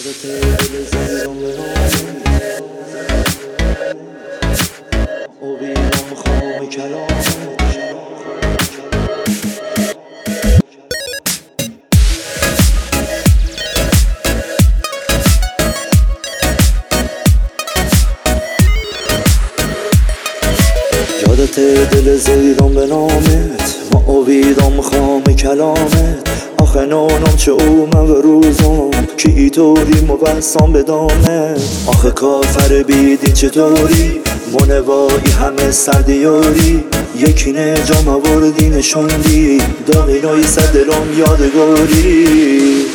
یادت دل زیدم به نامت، ما اویدم خام کلامت. آخه نونم چه اومم و روزم که ای طوری مبستم به دامت. آخه کافر بیدی چطوری منوایی همه سردیاری. یکی نجام آوردی نشوندی داغینای سر دلم یادگاری.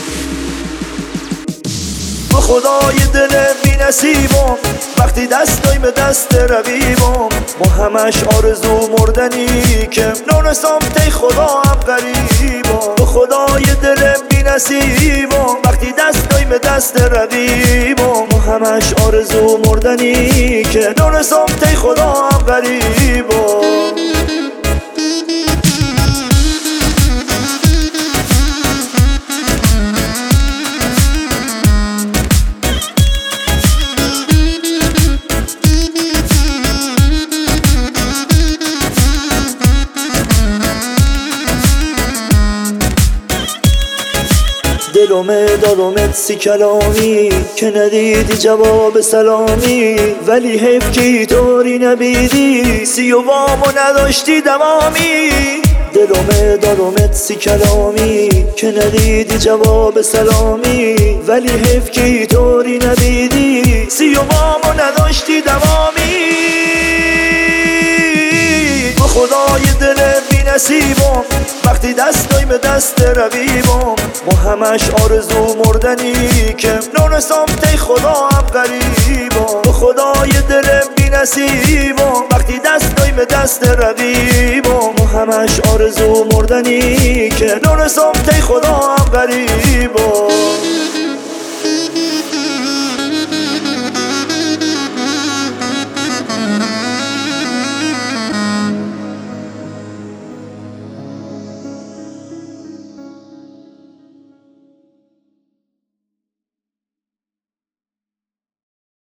با خدای دل بی نصیبم وقتی دستای به دست رقیبم. ما همش آرزو مردنی که نونستم تی خدا هم غریبم. با خدای دل بی نصیبم وقتی دستای به دست رقیبم. ما همش آرزو مردنی که نونستم تی خدا هم غریبم. دلومه دادومت سی کلامی که ندیدی جواب سلامی. ولی حیف که طوری نبیدی سی و وامو نداشتی دوامی. دلومه دادومت سی کلامی که ندیدی جواب سلامی. ولی حیف که طوری نبیدی سی و وامو نداشتی دوامی. با خدای دل بی نصیبم وقتی دستای به دست رقیبم. ما همش آرزو مردنی که نونستم تی خدا هم غریبم. با خدای دل بی نصیبم وقتی دستای به دست رقیبم. ما همش آرزو مردنی که نونستم تی خدا هم غریبم.